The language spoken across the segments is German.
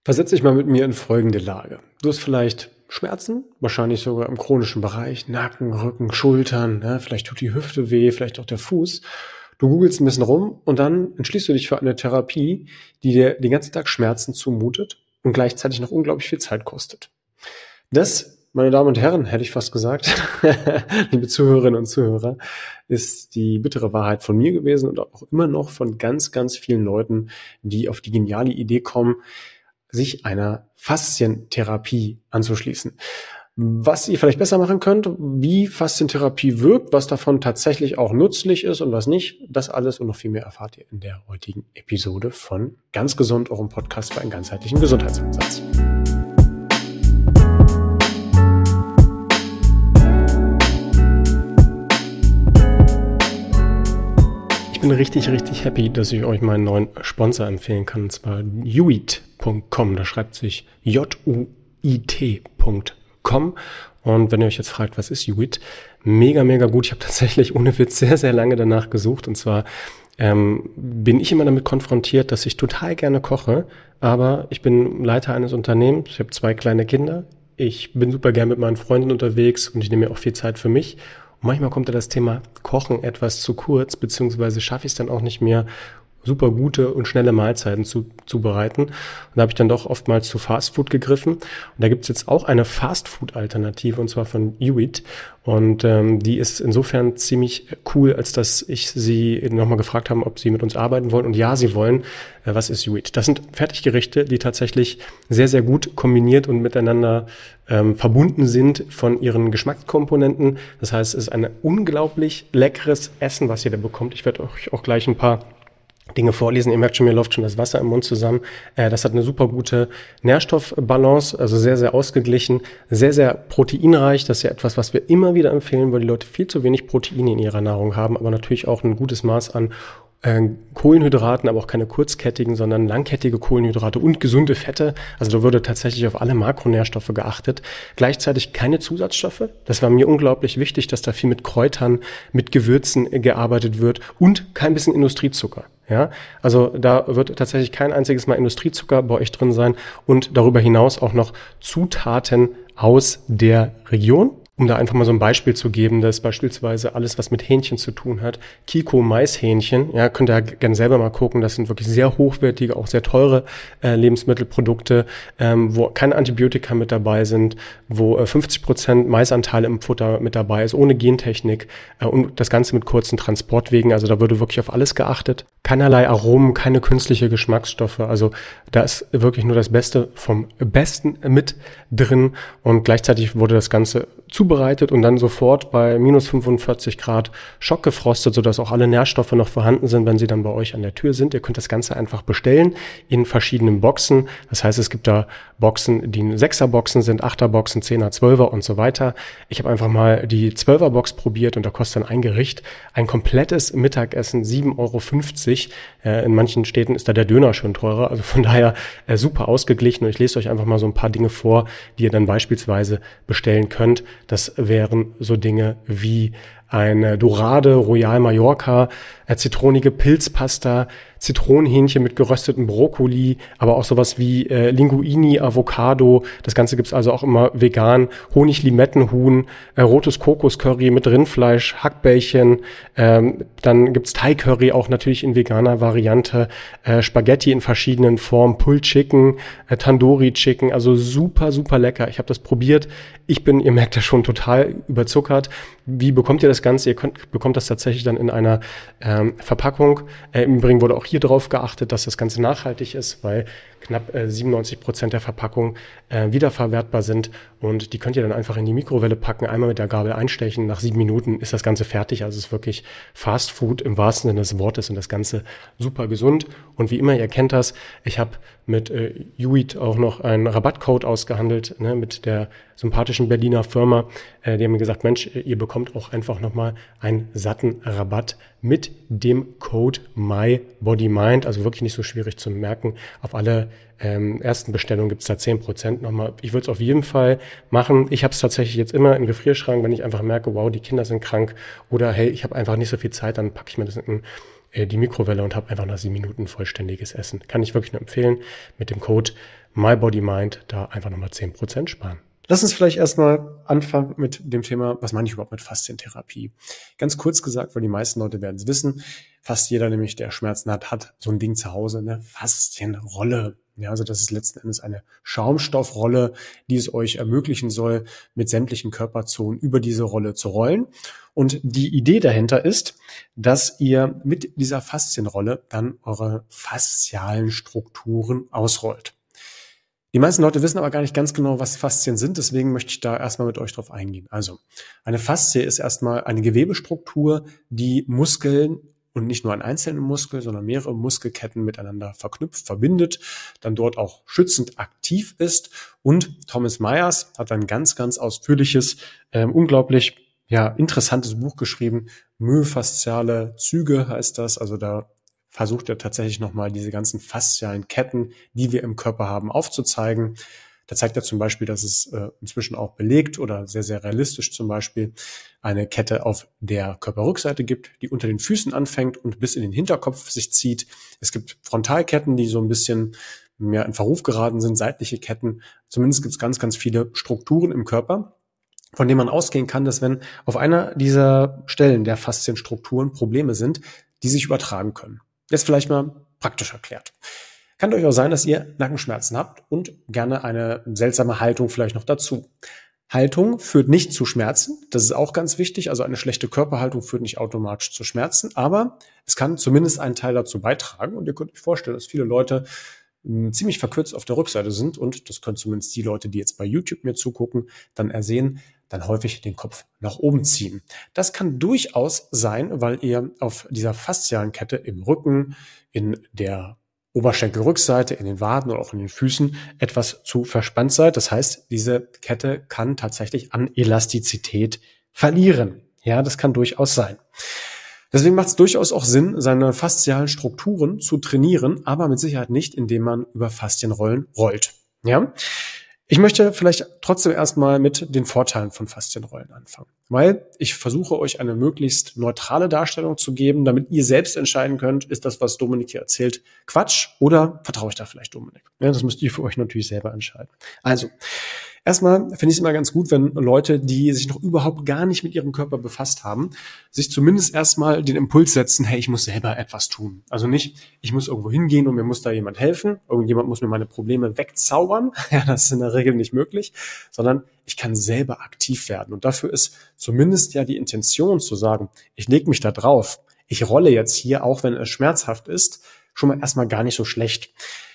Versetz dich mal mit mir in folgende Lage. Du hast vielleicht Schmerzen, wahrscheinlich sogar im chronischen Bereich, Nacken, Rücken, Schultern, ne? Vielleicht tut die Hüfte weh, vielleicht auch der Fuß. Du googelst ein bisschen rum und dann entschließt du dich für eine Therapie, die dir den ganzen Tag Schmerzen zumutet und gleichzeitig noch unglaublich viel Zeit kostet. Das, meine Damen und Herren, hätte ich fast gesagt, liebe Zuhörerinnen und Zuhörer, ist die bittere Wahrheit von mir gewesen und auch immer noch von ganz, ganz vielen Leuten, die auf die geniale Idee kommen, sich einer Faszientherapie anzuschließen. Was ihr vielleicht besser machen könnt, wie Faszientherapie wirkt, was davon tatsächlich auch nützlich ist und was nicht, das alles und noch viel mehr erfahrt ihr in der heutigen Episode von Ganz Gesund, eurem Podcast für einen ganzheitlichen Gesundheitsansatz. Ich bin richtig happy, dass ich euch meinen neuen Sponsor empfehlen kann, und zwar Youeat.com. Da schreibt sich Juit.com. Und wenn ihr euch jetzt fragt, was ist Youeat? Mega gut. Ich habe tatsächlich ohne Witz sehr lange danach gesucht. Und zwar bin ich immer damit konfrontiert, dass ich total gerne koche, aber ich bin Leiter eines Unternehmens, ich habe 2 kleine Kinder, ich bin super gern mit meinen Freunden unterwegs und ich nehme mir auch viel Zeit für mich. Und manchmal kommt da das Thema Kochen etwas zu kurz, beziehungsweise schaffe ich es dann auch nicht mehr, super gute und schnelle Mahlzeiten zubereiten. Und da habe ich dann doch oftmals zu Fastfood gegriffen. Und da gibt es jetzt auch eine Fastfood-Alternative, und zwar von Youeat. Und die ist insofern ziemlich cool, als dass ich sie nochmal gefragt habe, ob sie mit uns arbeiten wollen. Und ja, sie wollen. Was ist Youeat? Das sind Fertiggerichte, die tatsächlich sehr gut kombiniert und miteinander verbunden sind von ihren Geschmackskomponenten. Das heißt, es ist ein unglaublich leckeres Essen, was ihr da bekommt. Ich werde euch auch gleich ein paar Dinge vorlesen. Ihr merkt schon, mir läuft schon das Wasser im Mund zusammen. Das hat eine super gute Nährstoffbalance, also sehr ausgeglichen, sehr proteinreich. Das ist ja etwas, was wir immer wieder empfehlen, weil die Leute viel zu wenig Proteine in ihrer Nahrung haben, aber natürlich auch ein gutes Maß an Kohlenhydraten, aber auch keine kurzkettigen, sondern langkettige Kohlenhydrate und gesunde Fette. Also da wurde tatsächlich auf alle Makronährstoffe geachtet. Gleichzeitig keine Zusatzstoffe. Das war mir unglaublich wichtig, dass da viel mit Kräutern, mit Gewürzen gearbeitet wird und kein bisschen Industriezucker. Ja, also da wird tatsächlich kein einziges Mal Industriezucker bei euch drin sein und darüber hinaus auch noch Zutaten aus der Region. Um da einfach mal so ein Beispiel zu geben, dass beispielsweise alles, was mit Hähnchen zu tun hat, Kiko Maishähnchen, ja, könnt ihr gerne selber mal gucken, das sind wirklich sehr hochwertige, auch sehr teure Lebensmittelprodukte, wo keine Antibiotika mit dabei sind, wo 50% Maisanteil im Futter mit dabei ist, ohne Gentechnik und das Ganze mit kurzen Transportwegen, also da würde wirklich auf alles geachtet. Keinerlei Aromen, keine künstliche Geschmacksstoffe, also da ist wirklich nur das Beste vom Besten mit drin und gleichzeitig wurde das Ganze zubereitet und dann sofort bei minus 45 Grad schockgefrostet, sodass auch alle Nährstoffe noch vorhanden sind, wenn sie dann bei euch an der Tür sind. Ihr könnt das Ganze einfach bestellen in verschiedenen Boxen. Das heißt, es gibt da Boxen, die 6er Boxen sind, 8er Boxen, 10er, 12er und so weiter. Ich habe einfach mal die 12er Box probiert und da kostet dann ein Gericht, ein komplettes Mittagessen 7,50 €. In manchen Städten ist da der Döner schon teurer, also von daher super ausgeglichen und ich lese euch einfach mal so ein paar Dinge vor, die ihr dann beispielsweise bestellen könnt. Das wären so Dinge wie eine Dorade Royal Mallorca, zitronige Pilzpasta, Zitronenhähnchen mit geröstetem Brokkoli, aber auch sowas wie Linguini, Avocado. Das Ganze gibt's also auch immer vegan. Honig-Limettenhuhn, rotes Kokoscurry mit Rindfleisch, Hackbällchen. Dann gibt's Thai-Curry auch natürlich in veganer Variante. Spaghetti in verschiedenen Formen, Pulled Chicken, Tandoori Chicken. Also super lecker. Ich habe das probiert. Ihr merkt das schon, total überzuckert. Wie bekommt ihr das Ganze? Ihr bekommt das tatsächlich dann in einer Verpackung. Im Übrigen wurde auch hier drauf geachtet, dass das Ganze nachhaltig ist, weil knapp 97% der Verpackungen wiederverwertbar sind und die könnt ihr dann einfach in die Mikrowelle packen, einmal mit der Gabel einstechen, nach 7 Minuten ist das Ganze fertig. Also es ist wirklich Fast Food im wahrsten Sinne des Wortes und das Ganze super gesund. Und wie immer, ihr kennt das, ich habe mit Youeat auch noch einen Rabattcode ausgehandelt, ne, mit der sympathischen Berliner Firma. Die haben mir gesagt, Mensch, ihr bekommt auch einfach nochmal einen satten Rabatt mit dem Code MyBodyMind, also wirklich nicht so schwierig zu merken. Auf alle ersten Bestellungen gibt es da 10% nochmal. Ich würde es auf jeden Fall machen. Ich habe es tatsächlich jetzt immer im Gefrierschrank, wenn ich einfach merke, wow, die Kinder sind krank oder hey, ich habe einfach nicht so viel Zeit, dann packe ich mir das in die Mikrowelle und habe einfach nach 7 Minuten vollständiges Essen. Kann ich wirklich nur empfehlen. Mit dem Code My Body Mind da einfach nochmal 10% sparen. Lass uns vielleicht erstmal anfangen mit dem Thema, was meine ich überhaupt mit Faszientherapie? Ganz kurz gesagt, weil die meisten Leute werden es wissen, fast jeder nämlich, der Schmerzen hat so ein Ding zu Hause, eine Faszienrolle. Ja, also das ist letzten Endes eine Schaumstoffrolle, die es euch ermöglichen soll, mit sämtlichen Körperzonen über diese Rolle zu rollen. Und die Idee dahinter ist, dass ihr mit dieser Faszienrolle dann eure faszialen Strukturen ausrollt. Die meisten Leute wissen aber gar nicht ganz genau, was Faszien sind, deswegen möchte ich da erstmal mit euch drauf eingehen. Also, eine Faszie ist erstmal eine Gewebestruktur, die Muskeln und nicht nur einen einzelnen Muskel, sondern mehrere Muskelketten miteinander verknüpft, verbindet, dann dort auch schützend aktiv ist. Und Thomas Myers hat ein ganz, ganz ausführliches, unglaublich interessantes Buch geschrieben. Myofasziale Züge heißt das. Also da versucht er tatsächlich nochmal diese ganzen faszialen Ketten, die wir im Körper haben, aufzuzeigen. Da zeigt er zum Beispiel, dass es inzwischen auch belegt oder sehr, sehr realistisch zum Beispiel eine Kette auf der Körperrückseite gibt, die unter den Füßen anfängt und bis in den Hinterkopf sich zieht. Es gibt Frontalketten, die so ein bisschen mehr in Verruf geraten sind, seitliche Ketten. Zumindest gibt es ganz, ganz viele Strukturen im Körper, von denen man ausgehen kann, dass wenn auf einer dieser Stellen der Faszienstrukturen Probleme sind, die sich übertragen können. Jetzt vielleicht mal praktisch erklärt. Kann durchaus sein, dass ihr Nackenschmerzen habt und gerne eine seltsame Haltung vielleicht noch dazu. Haltung führt nicht zu Schmerzen, das ist auch ganz wichtig. Also eine schlechte Körperhaltung führt nicht automatisch zu Schmerzen, aber es kann zumindest einen Teil dazu beitragen. Und ihr könnt euch vorstellen, dass viele Leute ziemlich verkürzt auf der Rückseite sind und das können zumindest die Leute, die jetzt bei YouTube mir zugucken, dann ersehen, dann häufig den Kopf nach oben ziehen. Das kann durchaus sein, weil ihr auf dieser faszialen Kette im Rücken, in der Oberschenkelrückseite, in den Waden oder auch in den Füßen etwas zu verspannt seid. Das heißt, diese Kette kann tatsächlich an Elastizität verlieren. Ja, das kann durchaus sein. Deswegen macht es durchaus auch Sinn, seine faszialen Strukturen zu trainieren, aber mit Sicherheit nicht, indem man über Faszienrollen rollt. Ja? Ich möchte vielleicht trotzdem erstmal mit den Vorteilen von Faszienrollen anfangen, weil ich versuche, euch eine möglichst neutrale Darstellung zu geben, damit ihr selbst entscheiden könnt, ist das, was Dominik hier erzählt, Quatsch oder vertraue ich da vielleicht Dominik? Ja, das müsst ihr für euch natürlich selber entscheiden. Also, erstmal finde ich es immer ganz gut, wenn Leute, die sich noch überhaupt gar nicht mit ihrem Körper befasst haben, sich zumindest erstmal den Impuls setzen, hey, ich muss selber etwas tun. Also nicht, ich muss irgendwo hingehen und mir muss da jemand helfen, irgendjemand muss mir meine Probleme wegzaubern, ja, das ist in der Regel nicht möglich, sondern ich kann selber aktiv werden. Und dafür ist zumindest ja die Intention zu sagen, ich lege mich da drauf, ich rolle jetzt hier, auch wenn es schmerzhaft ist, schon mal erstmal gar nicht so schlecht.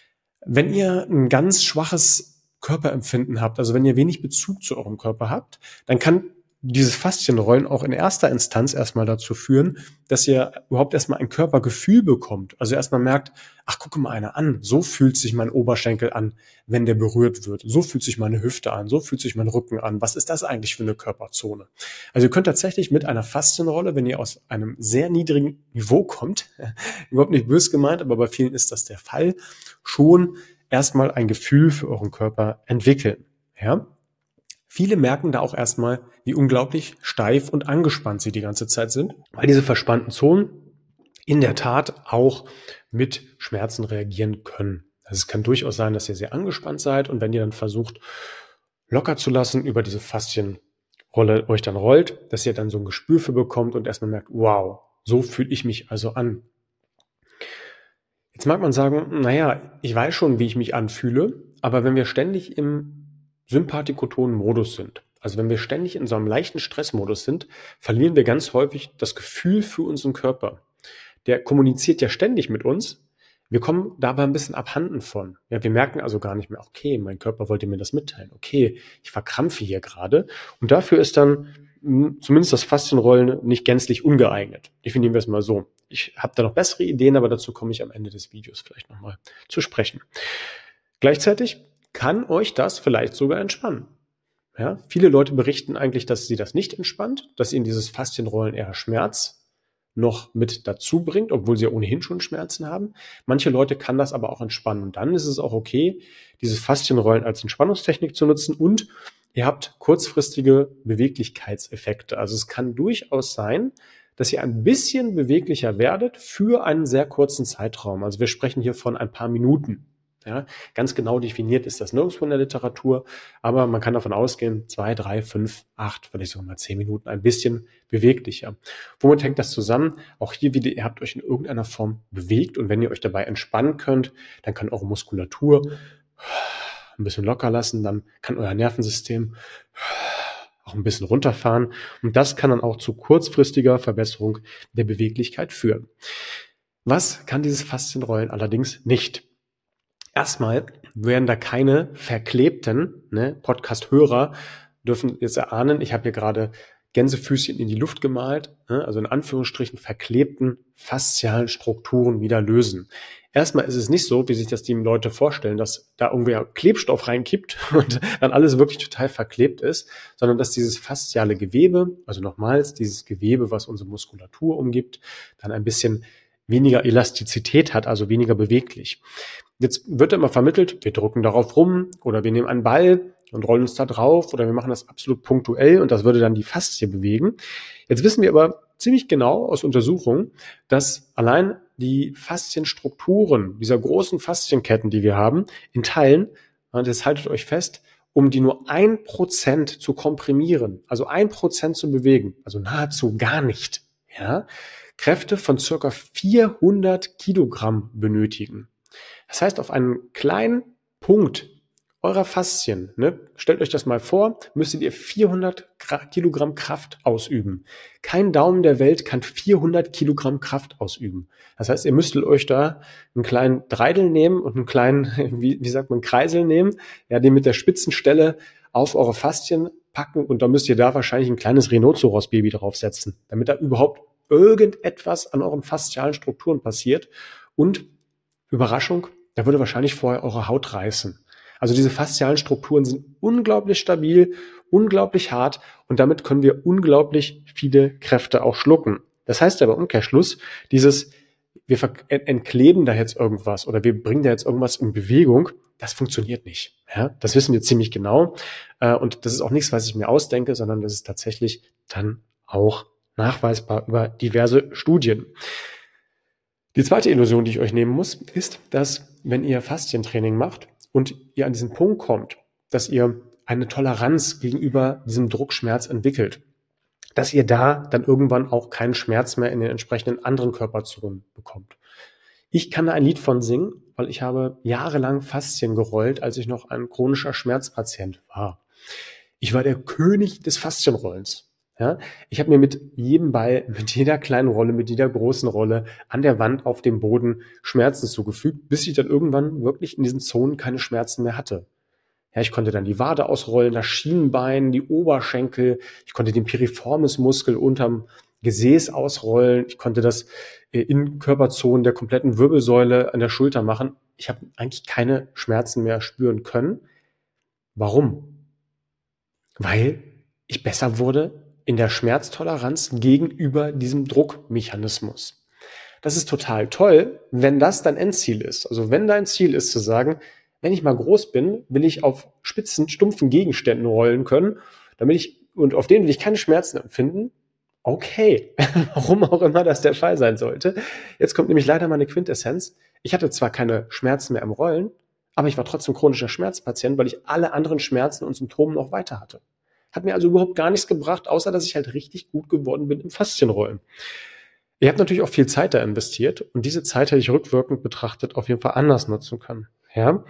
Wenn ihr ein ganz schwaches Körperempfinden habt, also wenn ihr wenig Bezug zu eurem Körper habt, dann kann dieses Faszienrollen auch in erster Instanz erstmal dazu führen, dass ihr überhaupt erstmal ein Körpergefühl bekommt. Also erstmal merkt, ach, gucke mal einer an, so fühlt sich mein Oberschenkel an, wenn der berührt wird. So fühlt sich meine Hüfte an, so fühlt sich mein Rücken an. Was ist das eigentlich für eine Körperzone? Also ihr könnt tatsächlich mit einer Faszienrolle, wenn ihr aus einem sehr niedrigen Niveau kommt, überhaupt nicht böse gemeint, aber bei vielen ist das der Fall, schon erstmal ein Gefühl für euren Körper entwickeln. Ja? Viele merken da auch erstmal, wie unglaublich steif und angespannt sie die ganze Zeit sind, weil diese verspannten Zonen in der Tat auch mit Schmerzen reagieren können. Also es kann durchaus sein, dass ihr sehr angespannt seid und wenn ihr dann versucht, locker zu lassen, über diese Faszienrolle euch dann rollt, dass ihr dann so ein Gespür für bekommt und erstmal merkt, wow, so fühle ich mich also an. Jetzt mag man sagen, naja, ich weiß schon, wie ich mich anfühle, aber wenn wir ständig im sympathikotonen Modus sind, also wenn wir ständig in so einem leichten Stressmodus sind, verlieren wir ganz häufig das Gefühl für unseren Körper. Der kommuniziert ja ständig mit uns. Wir kommen dabei ein bisschen abhanden von. Ja, wir merken also gar nicht mehr, okay, mein Körper wollte mir das mitteilen. Okay, ich verkrampfe hier gerade. Und dafür ist dann zumindest das Faszienrollen nicht gänzlich ungeeignet. Definieren wir es mal so. Ich habe da noch bessere Ideen, aber dazu komme ich am Ende des Videos vielleicht nochmal zu sprechen. Gleichzeitig kann euch das vielleicht sogar entspannen. Ja, viele Leute berichten eigentlich, dass sie das nicht entspannt, dass ihnen dieses Faszienrollen eher Schmerz noch mit dazu bringt, obwohl sie ja ohnehin schon Schmerzen haben. Manche Leute kann das aber auch entspannen. Und dann ist es auch okay, dieses Faszienrollen als Entspannungstechnik zu nutzen und ihr habt kurzfristige Beweglichkeitseffekte. Also es kann durchaus sein, dass ihr ein bisschen beweglicher werdet für einen sehr kurzen Zeitraum. Also wir sprechen hier von ein paar Minuten. Ja, ganz genau definiert ist das nirgendwo in der Literatur, aber man kann davon ausgehen, 2, 3, 5, 8, vielleicht sogar mal 10 Minuten, ein bisschen beweglicher. Womit hängt das zusammen? Auch hier wieder, ihr habt euch in irgendeiner Form bewegt und wenn ihr euch dabei entspannen könnt, dann kann eure Muskulatur ein bisschen locker lassen, dann kann euer Nervensystem auch ein bisschen runterfahren und das kann dann auch zu kurzfristiger Verbesserung der Beweglichkeit führen. Was kann dieses Faszienrollen allerdings nicht? Erstmal werden da keine verklebten, Podcast-Hörer dürfen jetzt erahnen, ich habe hier gerade Gänsefüßchen in die Luft gemalt, also in Anführungsstrichen verklebten faszialen Strukturen wieder lösen. Erstmal ist es nicht so, wie sich das die Leute vorstellen, dass da irgendwer Klebstoff reinkippt und dann alles wirklich total verklebt ist, sondern dass dieses fasziale Gewebe, also nochmals dieses Gewebe, was unsere Muskulatur umgibt, dann ein bisschen weniger Elastizität hat, also weniger beweglich. Jetzt wird immer vermittelt, wir drücken darauf rum oder wir nehmen einen Ball und rollen uns da drauf oder wir machen das absolut punktuell und das würde dann die Faszie bewegen. Jetzt wissen wir aber ziemlich genau aus Untersuchungen, dass allein die Faszienstrukturen dieser großen Faszienketten, die wir haben, in Teilen, und jetzt haltet euch fest, um die nur 1% zu komprimieren, also 1% zu bewegen, also nahezu gar nicht, ja, Kräfte von circa 400 Kilogramm benötigen. Das heißt, auf einen kleinen Punkt eurer Faszien, stellt euch das mal vor, müsstet ihr 400 Kilogramm Kraft ausüben. Kein Daumen der Welt kann 400 Kilogramm Kraft ausüben. Das heißt, ihr müsstet euch da einen kleinen Dreidel nehmen und einen kleinen, wie sagt man, Kreisel nehmen, ja, den mit der Spitzenstelle auf eure Faszien packen und dann müsst ihr da wahrscheinlich ein kleines Rhinoceros-Baby draufsetzen, damit da überhaupt irgendetwas an euren faszialen Strukturen passiert und Überraschung, da würde wahrscheinlich vorher eure Haut reißen. Also diese faszialen Strukturen sind unglaublich stabil, unglaublich hart und damit können wir unglaublich viele Kräfte auch schlucken. Das heißt aber im Umkehrschluss, wir entkleben da jetzt irgendwas oder wir bringen da jetzt irgendwas in Bewegung, das funktioniert nicht. Ja, das wissen wir ziemlich genau und das ist auch nichts, was ich mir ausdenke, sondern das ist tatsächlich dann auch nachweisbar über diverse Studien. Die zweite Illusion, die ich euch nehmen muss, ist, dass wenn ihr Faszientraining macht und ihr an diesen Punkt kommt, dass ihr eine Toleranz gegenüber diesem Druckschmerz entwickelt, dass ihr da dann irgendwann auch keinen Schmerz mehr in den entsprechenden anderen Körperzonen bekommt. Ich kann da ein Lied von singen, weil ich habe jahrelang Faszien gerollt, als ich noch ein chronischer Schmerzpatient war. Ich war der König des Faszienrollens. Ja, ich habe mir mit jedem Ball, mit jeder kleinen Rolle, mit jeder großen Rolle an der Wand, auf dem Boden Schmerzen zugefügt, bis ich dann irgendwann wirklich in diesen Zonen keine Schmerzen mehr hatte. Ja, ich konnte dann die Wade ausrollen, das Schienbein, die Oberschenkel, ich konnte den Piriformismuskel unterm Gesäß ausrollen, ich konnte das in Körperzonen der kompletten Wirbelsäule an der Schulter machen. Ich habe eigentlich keine Schmerzen mehr spüren können. Warum? Weil ich besser wurde in der Schmerztoleranz gegenüber diesem Druckmechanismus. Das ist total toll, wenn das dein Endziel ist. Also wenn dein Ziel ist zu sagen, wenn ich mal groß bin, will ich auf spitzen, stumpfen Gegenständen rollen können, und auf denen will ich keine Schmerzen empfinden. Okay, warum auch immer das der Fall sein sollte. Jetzt kommt nämlich leider meine Quintessenz. Ich hatte zwar keine Schmerzen mehr im Rollen, aber ich war trotzdem chronischer Schmerzpatient, weil ich alle anderen Schmerzen und Symptome noch weiter hatte. Hat mir also überhaupt gar nichts gebracht, außer dass ich halt richtig gut geworden bin im Faszienrollen. Ihr habt natürlich auch viel Zeit da investiert und diese Zeit hätte ich rückwirkend betrachtet auf jeden Fall anders nutzen können. Ja,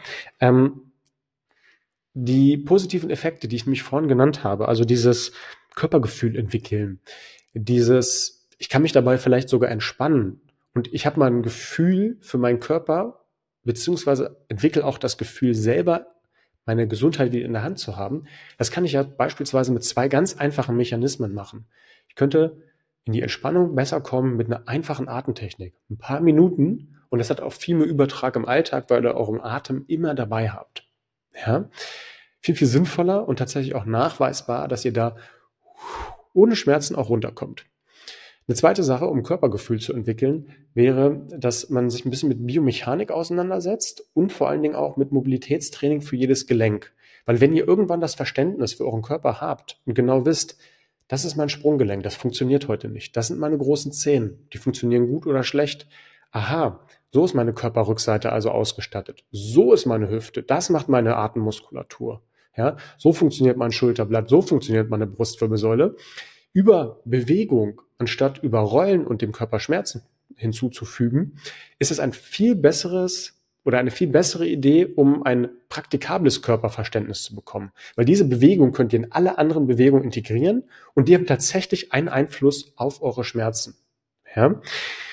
die positiven Effekte, die ich nämlich vorhin genannt habe, also dieses Körpergefühl entwickeln, ich kann mich dabei vielleicht sogar entspannen und ich habe mal ein Gefühl für meinen Körper, beziehungsweise entwickle auch das Gefühl selber, meine Gesundheit wieder in der Hand zu haben. Das kann ich ja beispielsweise mit 2 ganz einfachen Mechanismen machen. Ich könnte in die Entspannung besser kommen mit einer einfachen Atemtechnik. Ein paar Minuten und das hat auch viel mehr Übertrag im Alltag, weil ihr euren Atem immer dabei habt. Ja? Viel, viel sinnvoller und tatsächlich auch nachweisbar, dass ihr da ohne Schmerzen auch runterkommt. Eine zweite Sache, um Körpergefühl zu entwickeln, wäre, dass man sich ein bisschen mit Biomechanik auseinandersetzt und vor allen Dingen auch mit Mobilitätstraining für jedes Gelenk. Weil wenn ihr irgendwann das Verständnis für euren Körper habt und genau wisst, das ist mein Sprunggelenk, das funktioniert heute nicht, das sind meine großen Zehen, die funktionieren gut oder schlecht. Aha, So ist meine Körperrückseite also ausgestattet. So ist meine Hüfte. Das macht meine Atemmuskulatur. Ja, so funktioniert mein Schulterblatt. So funktioniert meine Brustwirbelsäule. Über Bewegung, anstatt über Rollen und dem Körper Schmerzen hinzuzufügen, ist es ein viel besseres oder eine viel bessere Idee, um ein praktikables Körperverständnis zu bekommen. Weil diese Bewegung könnt ihr in alle anderen Bewegungen integrieren und die haben tatsächlich einen Einfluss auf eure Schmerzen. Ja?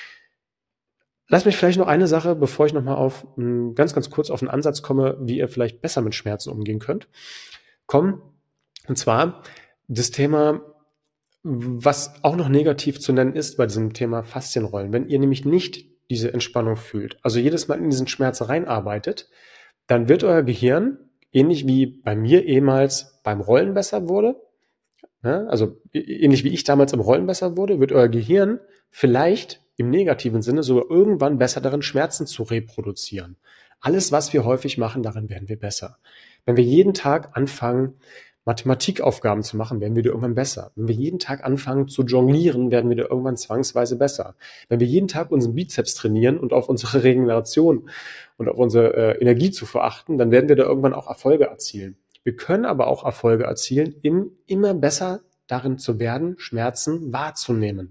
Lass mich vielleicht noch eine Sache, bevor ich nochmal auf ganz kurz auf einen Ansatz komme, wie ihr vielleicht besser mit Schmerzen umgehen könnt, kommen. Und zwar das Thema, was auch noch negativ zu nennen ist bei diesem Thema Faszienrollen. Wenn ihr nämlich nicht diese Entspannung fühlt, also jedes Mal in diesen Schmerz reinarbeitet, dann wird euer Gehirn, ähnlich wie bei mir ehemals beim Rollen besser wurde, also ähnlich wie ich damals im Rollen besser wurde, wird euer Gehirn vielleicht im negativen Sinne sogar irgendwann besser darin, Schmerzen zu reproduzieren. Alles, was wir häufig machen, darin werden wir besser. Wenn wir jeden Tag anfangen, Mathematikaufgaben zu machen, werden wir da irgendwann besser. Wenn wir jeden Tag anfangen zu jonglieren, werden wir da irgendwann zwangsweise besser. Wenn wir jeden Tag unseren Bizeps trainieren und auf unsere Regeneration und auf unsere Energie zu verachten, dann werden wir da irgendwann auch Erfolge erzielen. Wir können aber auch Erfolge erzielen, immer besser darin zu werden, Schmerzen wahrzunehmen.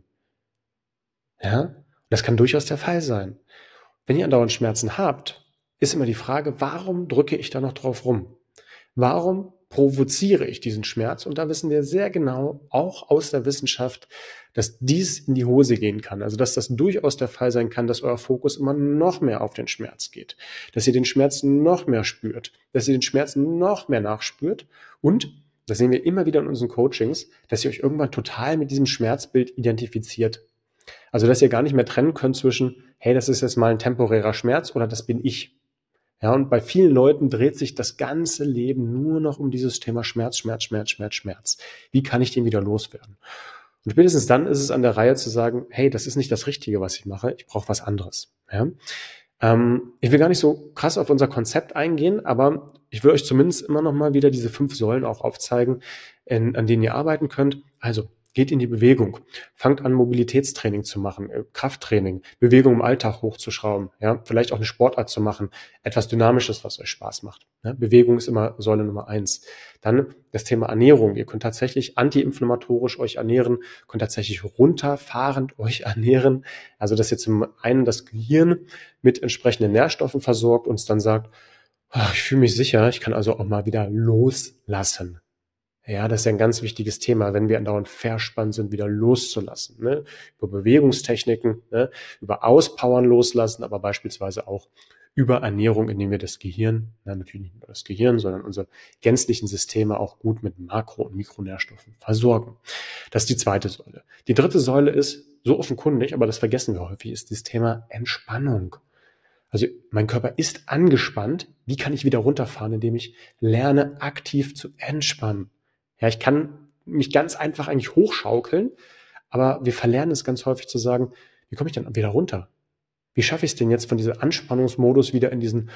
Ja, das kann durchaus der Fall sein. Wenn ihr andauernd Schmerzen habt, ist immer die Frage, warum drücke ich da noch drauf rum? Warum provoziere ich diesen Schmerz? Und da wissen wir sehr genau, auch aus der Wissenschaft, dass dies in die Hose gehen kann. Also, dass das durchaus der Fall sein kann, dass euer Fokus immer noch mehr auf den Schmerz geht. Dass ihr den Schmerz noch mehr spürt. Dass ihr den Schmerz noch mehr nachspürt. Und, das sehen wir immer wieder in unseren Coachings, dass ihr euch irgendwann total mit diesem Schmerzbild identifiziert. Also, dass ihr gar nicht mehr trennen könnt zwischen, hey, das ist jetzt mal ein temporärer Schmerz oder das bin ich. Ja, und bei vielen Leuten dreht sich das ganze Leben nur noch um dieses Thema Schmerz. Wie kann ich den wieder loswerden? Und spätestens dann ist es an der Reihe zu sagen, hey, das ist nicht das Richtige, was ich mache. Ich brauche was anderes. Ja? Ich will gar nicht so krass auf unser Konzept eingehen, aber ich will euch zumindest immer noch mal wieder diese 5 Säulen auch aufzeigen, an denen ihr arbeiten könnt. Also, geht in die Bewegung. Fangt an, Mobilitätstraining zu machen, Krafttraining, Bewegung im Alltag hochzuschrauben, ja, vielleicht auch eine Sportart zu machen, etwas Dynamisches, was euch Spaß macht. Ja, Bewegung ist immer Säule Nummer 1. Dann das Thema Ernährung. Ihr könnt tatsächlich antiinflammatorisch euch ernähren, könnt tatsächlich runterfahrend euch ernähren. Also, dass ihr zum einen das Gehirn mit entsprechenden Nährstoffen versorgt und es dann sagt, ich fühle mich sicher, ich kann also auch mal wieder loslassen. Ja, das ist ja ein ganz wichtiges Thema, wenn wir andauernd verspannt sind, wieder loszulassen. Ne? Über Bewegungstechniken, ne? Über Auspowern loslassen, aber beispielsweise auch über Ernährung, indem wir das Gehirn, natürlich nicht nur das Gehirn, sondern unsere gänzlichen Systeme auch gut mit Makro- und Mikronährstoffen versorgen. Das ist die zweite Säule. Die dritte Säule ist so offenkundig, aber das vergessen wir häufig, ist das Thema Entspannung. Also mein Körper ist angespannt. Wie kann ich wieder runterfahren, indem ich lerne, aktiv zu entspannen? Ja, ich kann mich ganz einfach eigentlich hochschaukeln, aber wir verlernen es ganz häufig zu sagen, wie komme ich denn wieder runter? Wie schaffe ich es denn jetzt von diesem Anspannungsmodus wieder in diesen,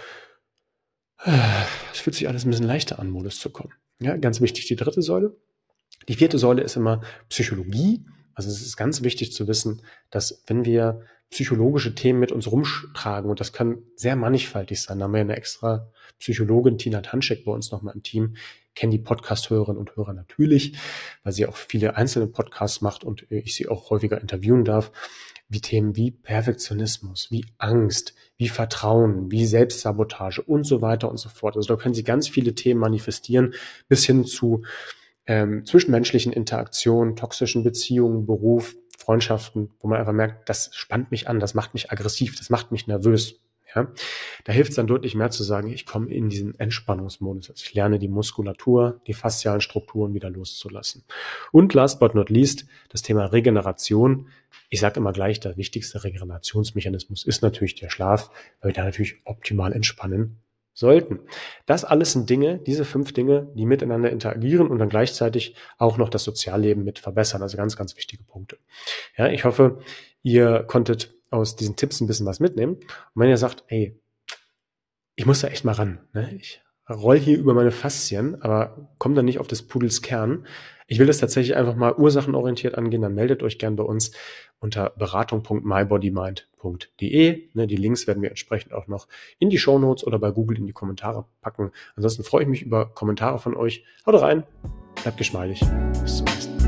es fühlt sich alles ein bisschen leichter an, Modus zu kommen? Ja, ganz wichtig, die dritte Säule. Die vierte Säule ist immer Psychologie. Also es ist ganz wichtig zu wissen, dass wenn wir psychologische Themen mit uns rumtragen, und das kann sehr mannigfaltig sein, da haben wir eine extra Psychologin, Tina Tanschek, bei uns nochmal im Team, kennen die Podcast-Hörerinnen und Hörer natürlich, weil sie auch viele einzelne Podcasts macht und ich sie auch häufiger interviewen darf, wie Themen wie Perfektionismus, wie Angst, wie Vertrauen, wie Selbstsabotage und so weiter und so fort. Also da können sie ganz viele Themen manifestieren, bis hin zu zwischenmenschlichen Interaktionen, toxischen Beziehungen, Beruf, Freundschaften, wo man einfach merkt, das spannt mich an, das macht mich aggressiv, das macht mich nervös. Ja, da hilft es dann deutlich mehr zu sagen, ich komme in diesen Entspannungsmodus. Also ich lerne die Muskulatur, die faszialen Strukturen wieder loszulassen. Und last but not least, das Thema Regeneration. Ich sage immer gleich, der wichtigste Regenerationsmechanismus ist natürlich der Schlaf, weil wir da natürlich optimal entspannen sollten. Das alles sind Dinge, diese 5 Dinge, die miteinander interagieren und dann gleichzeitig auch noch das Sozialleben mit verbessern. Also ganz, ganz wichtige Punkte. Ja, ich hoffe, ihr konntet aus diesen Tipps ein bisschen was mitnehmen. Und wenn ihr sagt, ey, ich muss da echt mal ran, ne? Ich roll hier über meine Faszien, aber komme dann nicht auf des Pudels Kern. Ich will das tatsächlich einfach mal ursachenorientiert angehen, dann meldet euch gern bei uns unter beratung.mybodymind.de. Die Links werden wir entsprechend auch noch in die Shownotes oder bei Google in die Kommentare packen. Ansonsten freue ich mich über Kommentare von euch. Haut rein, bleibt geschmeidig. Bis zum nächsten Mal.